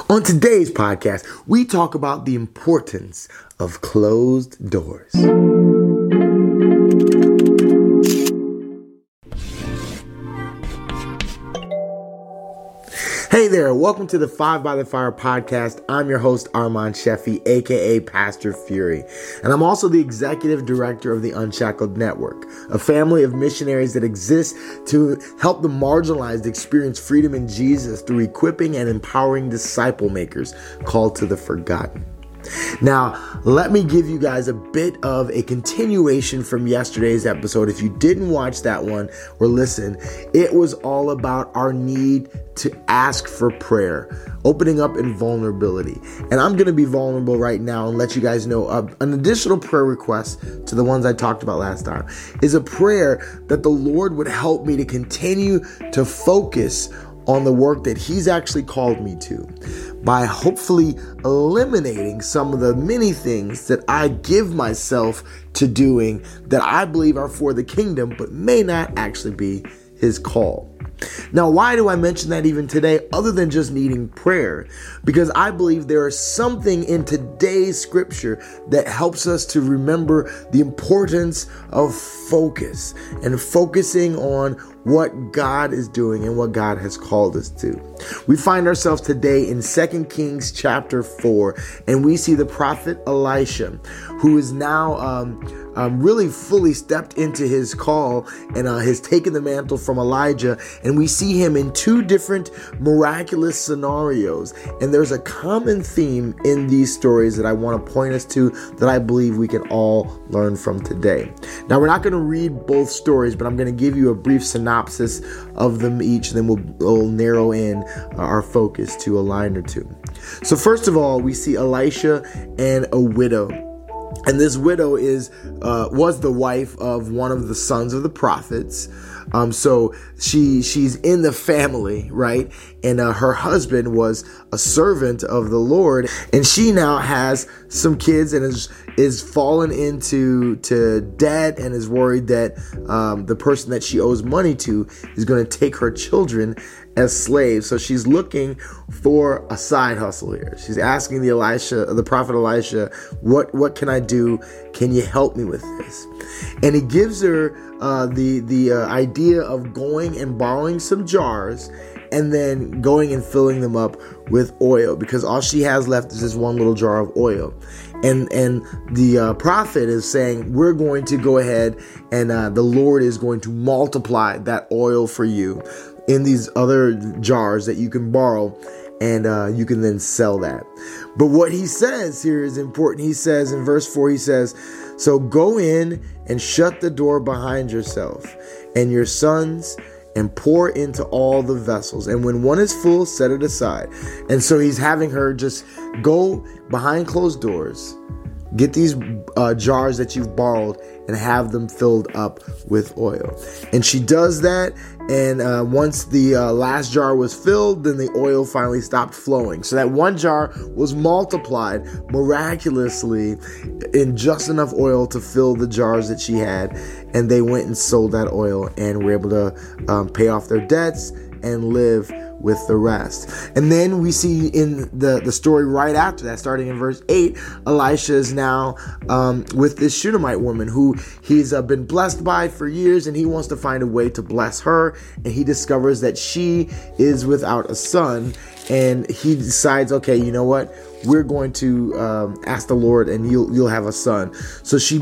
On today's podcast, we talk about the importance of closed doors. Hey there, welcome to the Five by the Fire podcast. I'm your host, Armand Sheffy, aka Pastor Fury, and I'm also the executive director of the Unshackled Network, a family of missionaries that exist to help the marginalized experience freedom in Jesus through equipping and empowering disciple makers called to the forgotten. Now, let me give you guys a bit of a continuation from yesterday's episode. If you didn't watch that one or listen, it was all about our need to ask for prayer, opening up in vulnerability. And I'm going to be vulnerable right now and let you guys know an additional prayer request to the ones I talked about last time is a prayer that the Lord would help me to continue to focus on the work that He's actually called me to by hopefully eliminating some of the many things that I give myself to doing that I believe are for the kingdom, but may not actually be His call. Now, why do I mention that even today, other than just needing prayer? Because I believe there is something in today's scripture that helps us to remember the importance of focus and focusing on what God is doing and what God has called us to. We find ourselves today in 2 Kings chapter 4, and we see the prophet Elisha, who is now really fully stepped into his call and has taken the mantle from Elijah. And we see him in two different miraculous scenarios. And there's a common theme in these stories that I want to point us to that I believe we can all learn from today. Now, we're not going to read both stories, but I'm going to give you a brief synopsis of them each, and then we'll narrow in our focus to a line or two. So first of all, we see Elisha and a widow. And this widow was the wife of one of the sons of the prophets. So she's in the family, right? And her husband was a servant of the Lord, and she now has some kids and is fallen into debt and is worried that the person that she owes money to is going to take her children as slaves. So she's looking for a side hustle here. She's asking the prophet Elisha, what can I do? Can you help me with this? And he gives her the idea of going and borrowing some jars and then going and filling them up with oil, because all she has left is this one little jar of oil. And the prophet is saying, we're going to go ahead and the Lord is going to multiply that oil for you in these other jars that you can borrow, and you can then sell that. But what he says here is important. He says in verse 4, he says, so go in and shut the door behind yourself and your sons and pour into all the vessels. And when one is full, set it aside. And so he's having her just go behind closed doors, get these jars that you've borrowed and have them filled up with oil. And she does that. And once the last jar was filled, then the oil finally stopped flowing. So that one jar was multiplied miraculously in just enough oil to fill the jars that she had. And they went and sold that oil and were able to pay off their debts and live with the rest. And then we see in the story right after that, starting in verse 8, Elisha is now with this Shunammite woman who he's been blessed by for years, and he wants to find a way to bless her. And he discovers that she is without a son, and he decides, okay, you know what? We're going to ask the Lord, and you'll have a son. So she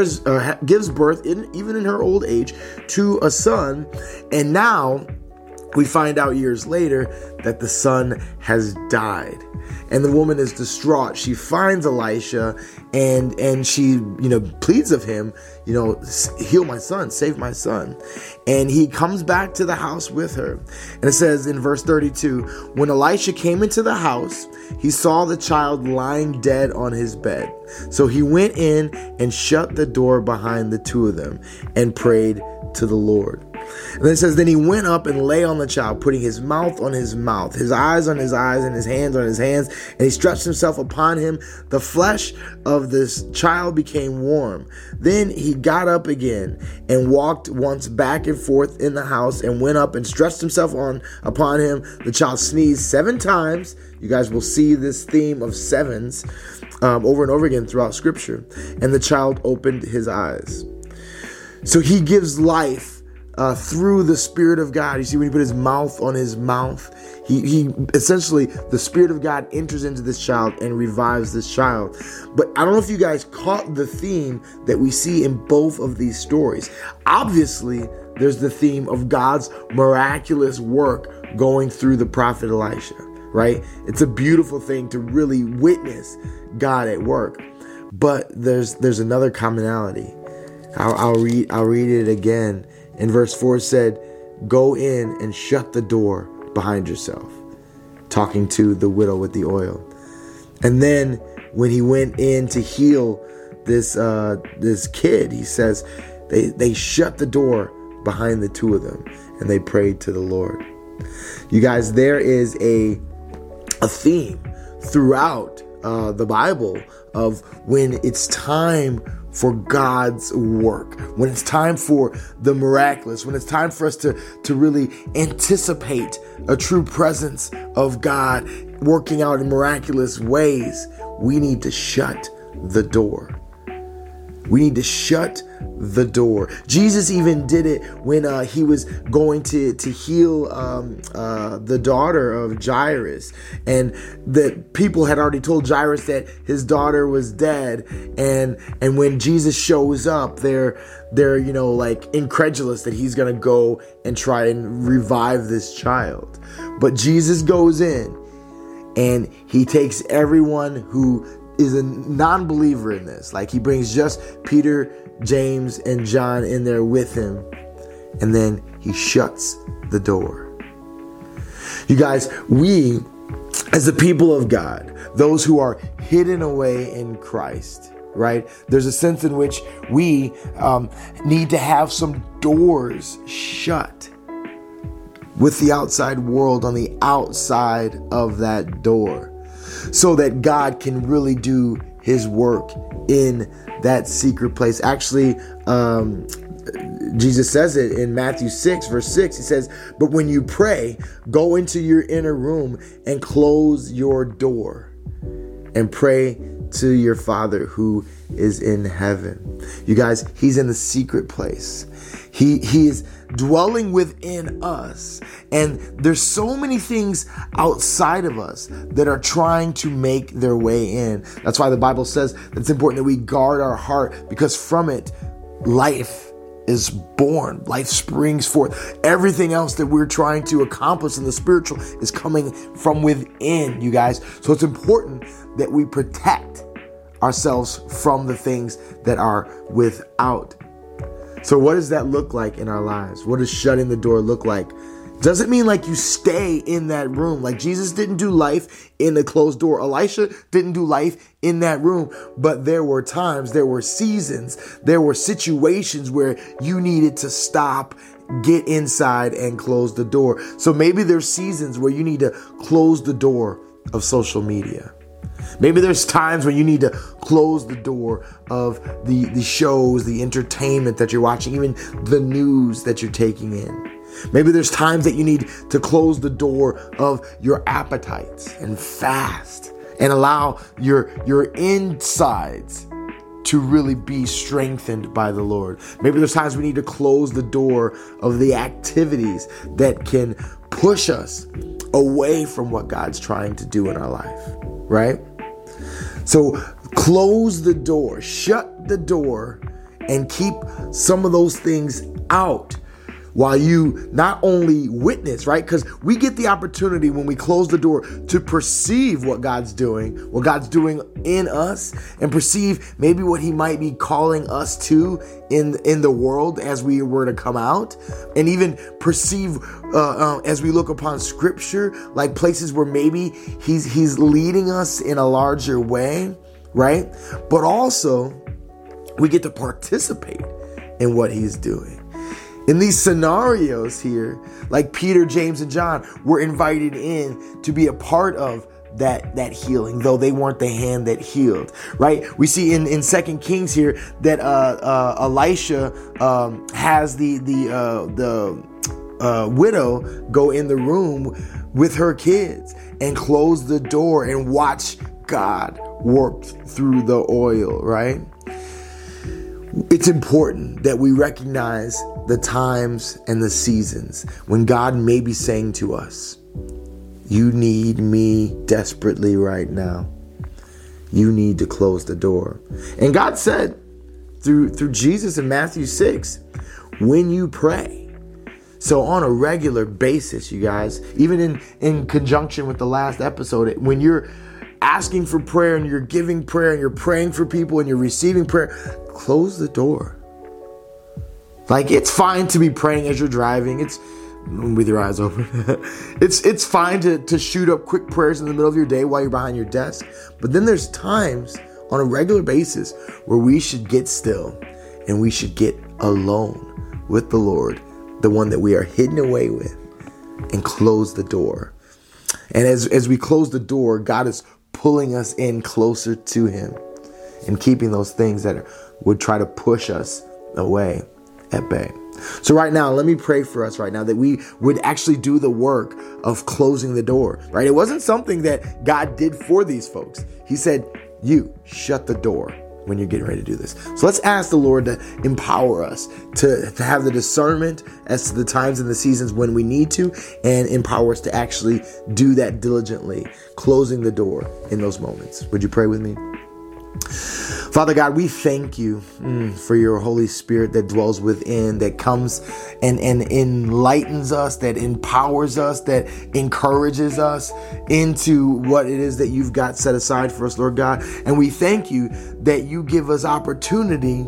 gives birth, even in her old age, to a son, and now we find out years later that the son has died, and the woman is distraught. She finds Elisha and she, pleads of him, heal my son, save my son. And he comes back to the house with her. And it says in verse 32, when Elisha came into the house, he saw the child lying dead on his bed. So he went in and shut the door behind the two of them and prayed to the Lord. And then it says, then he went up and lay on the child, putting his mouth on his mouth, his eyes on his eyes, and his hands on his hands. And he stretched himself upon him. The flesh of this child became warm. Then he got up again and walked once back and forth in the house, and went up and stretched himself upon him. The child sneezed 7 times. You guys will see this theme of sevens over and over again throughout Scripture. And the child opened his eyes. So he gives life through the Spirit of God. You see, when he put his mouth on his mouth, he essentially, the Spirit of God enters into this child and revives this child. But I don't know if you guys caught the theme that we see in both of these stories. Obviously, there's the theme of God's miraculous work going through the prophet Elisha, right? It's a beautiful thing to really witness God at work. But there's another commonality. I'll read it again. In verse 4 said, go in and shut the door behind yourself, talking to the widow with the oil. And then when he went in to heal this kid, he says they shut the door behind the two of them and they prayed to the Lord. You guys, there is a theme throughout the Bible of when it's time for God's work, when it's time for the miraculous, when it's time for us to really anticipate a true presence of God working out in miraculous ways, we need to shut the door. We need to shut the door. Jesus even did it when he was going to heal the daughter of Jairus, and the people had already told Jairus that his daughter was dead. And when Jesus shows up, they're like incredulous that he's gonna go and try and revive this child. But Jesus goes in and he takes everyone who is a non-believer in this. Like, he brings just Peter, James, and John in there with him. And then he shuts the door. You guys, we, as the people of God, those who are hidden away in Christ, right? There's a sense in which we need to have some doors shut with the outside world on the outside of that door, so that God can really do his work in that secret place. Actually, Jesus says it in Matthew 6, verse 6. He says, but when you pray, go into your inner room and close your door and pray to your Father who is in heaven. You guys, he's in the secret place. He is dwelling within us. And there's so many things outside of us that are trying to make their way in. That's why the Bible says that it's important that we guard our heart, because from it, life is born. Life springs forth. Everything else that we're trying to accomplish in the spiritual is coming from within, you guys. So it's important that we protect ourselves from the things that are without. So what does that look like in our lives? What does shutting the door look like? Doesn't mean like you stay in that room. Like, Jesus didn't do life in a closed door. Elisha didn't do life in that room. But there were times, there were seasons, there were situations where you needed to stop, get inside, and close the door. So maybe there's seasons where you need to close the door of social media. Maybe there's times when you need to close the door of the shows, the entertainment that you're watching, even the news that you're taking in. Maybe there's times that you need to close the door of your appetites and fast and allow your insides to really be strengthened by the Lord. Maybe there's times we need to close the door of the activities that can push us away from what God's trying to do in our life, right? So close the door, shut the door, and keep some of those things out while you not only witness, right? Because we get the opportunity when we close the door to perceive what God's doing in us, and perceive maybe what he might be calling us to in the world as we were to come out, and even perceive as we look upon Scripture, like places where maybe he's leading us in a larger way, right? But also we get to participate in what he's doing. In these scenarios here, like Peter, James, and John were invited in to be a part of that healing, though they weren't the hand that healed, right? We see in 2 Kings here that Elisha has the widow go in the room with her kids and close the door and watch God work through the oil, right? It's important that we recognize the times and the seasons when God may be saying to us, you need me desperately right now. You need to close the door. And God said through Jesus in Matthew 6, when you pray. So on a regular basis, you guys, even in conjunction with the last episode, when you're asking for prayer and you're giving prayer and you're praying for people and you're receiving prayer, close the door. Like, it's fine to be praying as you're driving. It's with your eyes open. It's fine to shoot up quick prayers in the middle of your day while you're behind your desk. But then there's times on a regular basis where we should get still and we should get alone with the Lord, the one that we are hidden away with, and close the door. And as we close the door, God is pulling us in closer to him and keeping those things that would try to push us away at bay. So right now, let me pray for us right now that we would actually do the work of closing the door, right? It wasn't something that God did for these folks. He said, you shut the door when you're getting ready to do this. So let's ask the Lord to empower us to have the discernment as to the times and the seasons when we need to, and empower us to actually do that diligently, closing the door in those moments. Would you pray with me? Father God, we thank you for your Holy Spirit that dwells within, that comes and enlightens us, that empowers us, that encourages us into what it is that you've got set aside for us, Lord God. And we thank you that you give us opportunity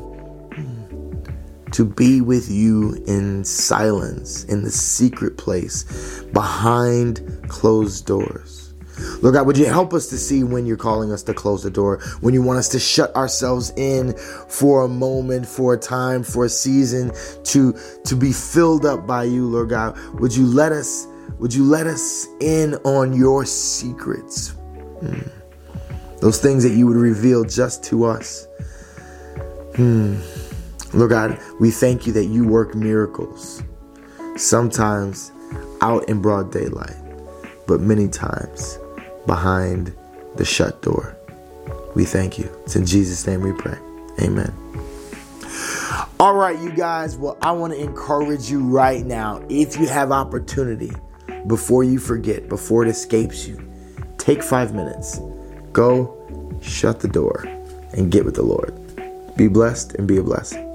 to be with you in silence, in the secret place, behind closed doors. Lord God, would you help us to see when you're calling us to close the door, when you want us to shut ourselves in for a moment, for a time, for a season, to be filled up by you, Lord God. Would you let us in on your secrets? Those things that you would reveal just to us. Lord God, we thank you that you work miracles, sometimes out in broad daylight, but many times behind the shut door. We thank you. It's in Jesus' name we pray. Amen. All right, you guys. Well, I want to encourage you right now, if you have opportunity, before you forget, before it escapes you, take 5 minutes. Go, shut the door, and get with the Lord. Be blessed and be a blessing.